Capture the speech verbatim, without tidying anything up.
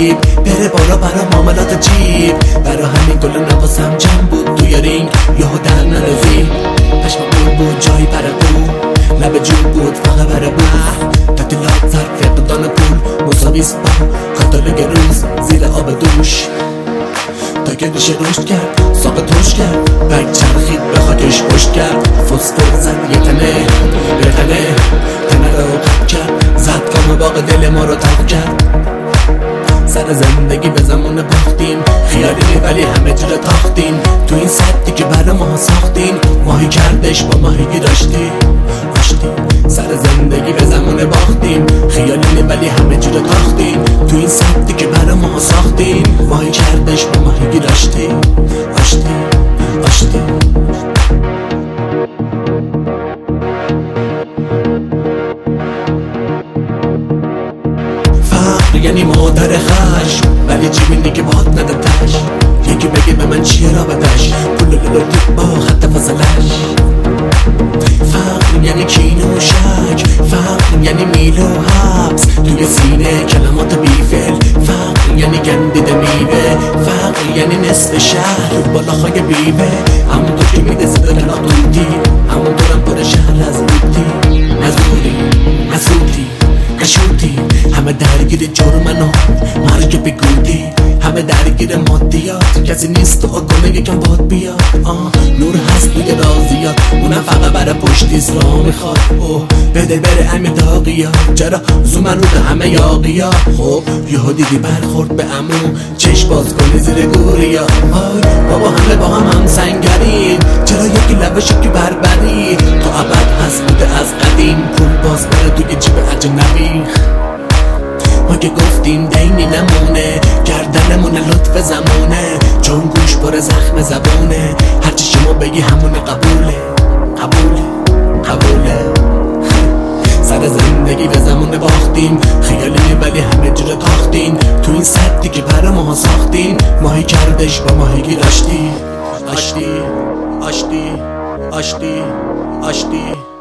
نصیب بره بارا برا معاملات جیب. برا همین گل نواسم جمع بود توی رینگ یهو در نرزی. پشم بود بود جایی برا بود لب جون بود فقط برا بود. تعطیلات ظرف فقدان پول مساویست با کاتالوگ روز زیر آب دوش. تا که ریشه رشد کرد ساق ترش کرد بگ چرخید به خاکش پشت کرد. فسفر زد یه تنه به تنه تنه رو قب کرد. زد کام باغ دل ما رو تلخ کرد. سر زندگی به زمان باختیم خیالی ولی همه جور تاختیم. تو این سطحی که برا ما ساختیم ماهی کردش با ماهیگی داشتی آشتی. سر زندگی به زمان باختیم خیالی ولی همه جور تاختیم. تو این سطحی که برا ما ساختیم ماهی کردش با ماهیگی داشتی آشتی آشتی. یعنی مادر خش ولی چی بینی که باد ندادش. یکی بگه به من چیه رابطش پول لولو با خط فاصلش. فقر یعنی کینه و شک. فقر یعنی میل و حبس توی سینه کلمات بیفل. فقر یعنی گندیده میوه. فقر یعنی نصف شهر بالاخای بیوه. همونطور که میده صدا کلاق دودی همونطورم پر شهر از رودی. نزوری نسودی نشودی همه درگیر جرمن و مرگ بگودی. همه درگیر مادیات کسی نیست تو گله یکم باد بیاد. آه نور هست توی رازیات اونم فقط برای پشتیست را میخواد. اوه بده بره امیر داغیا چرا زومن رو به همه یاقیا. خب یهو دیدی برخورد به عمو چش باز کنی زیر گوریا. آی بابا همه با هم هم سنگرین چرا یکی لبشو که بربری. تو ابد هست بوده از قدیم پول باز بره توی جیب اجنبی. ما که گفتیم دینی نمونه گردنمونه لطف زمونه. چون گوش پر زخم زبونه هرچی شما بگی همونه قبوله قبوله قبوله. سر زندگی به زمان باختیم خیالی ولی همه جور تاختیم. تو این سطحی که برا ما ساختیم ماهی کردش با ماهیگی داشتی آشتی آشتی آشتی آشتی.